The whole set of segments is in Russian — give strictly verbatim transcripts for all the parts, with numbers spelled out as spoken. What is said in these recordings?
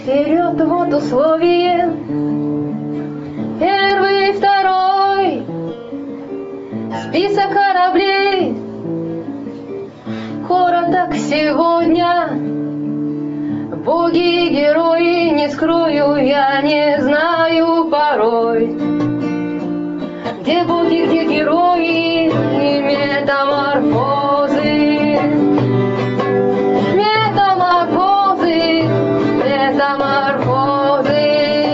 Вперед, вот условие. Первый, второй. Список кораблей. Короток сегодня. Боги и герои, не скрою, я не знаю порой. Где боги, где герои и метаморфозы. Метаморфозы, метаморфозы.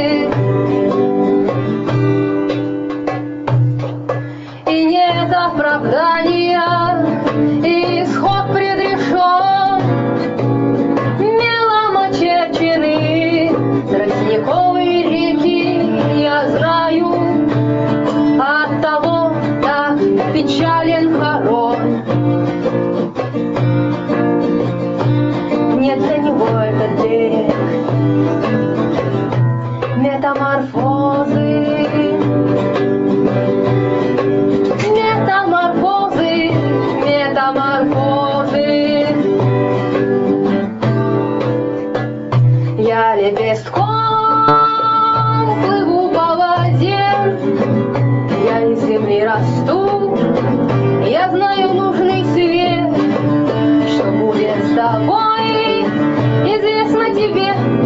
И нет оправдания, исход предрешен. Мелом очерчены тростниковые реки, я знаю, оттого так печален хорон. Нет для него этот берег. Метаморфозы. Метаморфозы, метаморфозы. Я лепестком плыву по воде, я из земли расту, я знаю нужный свет, что будет с тобой, известно тебе.